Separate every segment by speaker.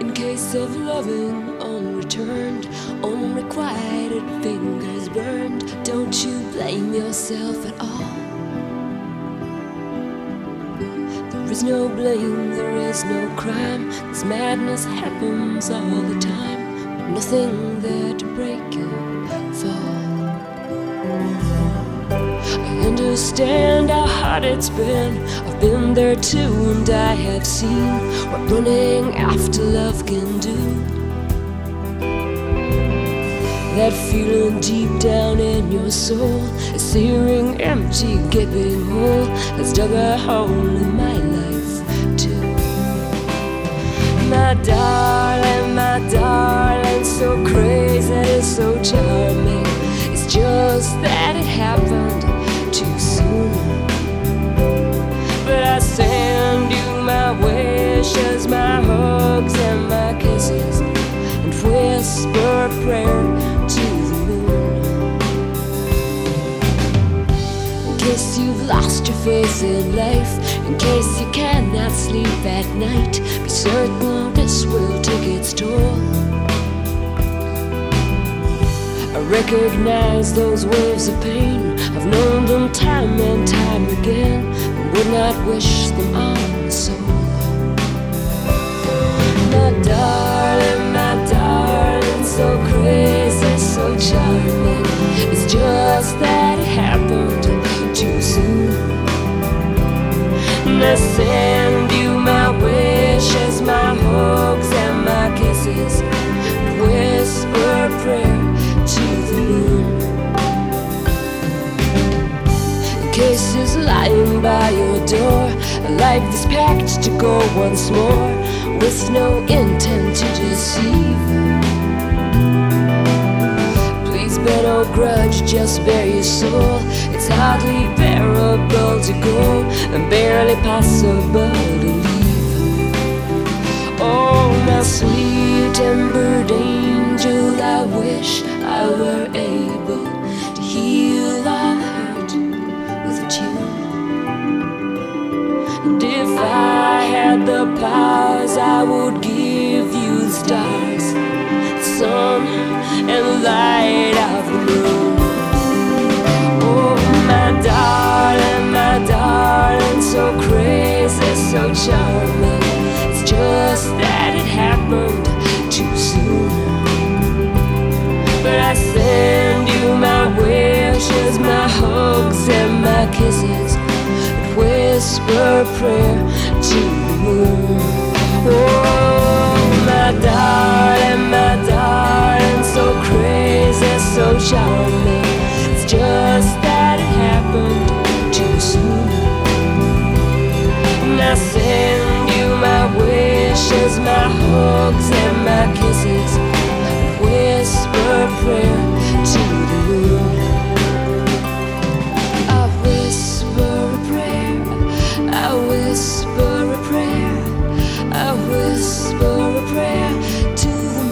Speaker 1: In case of loving unreturned, unrequited fingers burned, don't you blame yourself at all. There is no blame, there is no crime. This madness happens all the time, but nothing there to break your fall. I understand how hard it's been. I've been there too, and I have seen what running after love can do. That feeling deep down in your soul, a searing, empty, gaping hole, has dug a hole in my life too. My darling, so crazy, it's so charming. It's just that it happened too soon. But I send you my wishes, my hugs and my kisses, and whisper a prayer to the moon. In case you've lost your faith in life, in case you cannot sleep at night, be certain this will take its toll. I recognize those waves of pain, I've known them time and time again, but would not wish them on the soul. My darling, so crazy, so charming. It's just that it happened too soon. And I send you my wishes, my hugs and my kisses, and whisper a prayer to the moon. In cases lying by your door, a life that's packed to go once more, with no intent to deceive. Please bear no grudge, just bare your soul. It's hardly bearable to go, and barely possible to leave. Oh, my sweet tempered angel, I wish I were able to heal our hurt with a tune. And if I had the powers, I would give you the stars, the sun, and the light of the moon. Oh, my darling, so crazy, so charming. It's just that it happened too soon. But I send you my wishes, my hugs and my kisses, and whisper a prayer to the moon. Oh, my darling, so crazy, so charming. It's just that it happened too soon. And I send you my wishes, my hugs and my kisses, and whisper a prayer to the moon. I whisper a prayer, I whisper a prayer, I whisper a prayer to the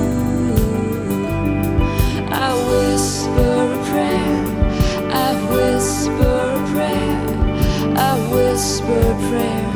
Speaker 1: moon. I whisper a prayer, I whisper a prayer, I whisper a prayer